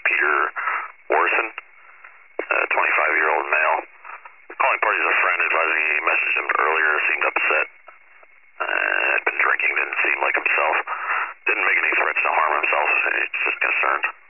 Peter Orson, 25-year-old male. Calling party is a friend advising he messaged him earlier, seemed upset. Had been drinking, didn't seem like himself. Didn't make any threats to harm himself. He's just concerned.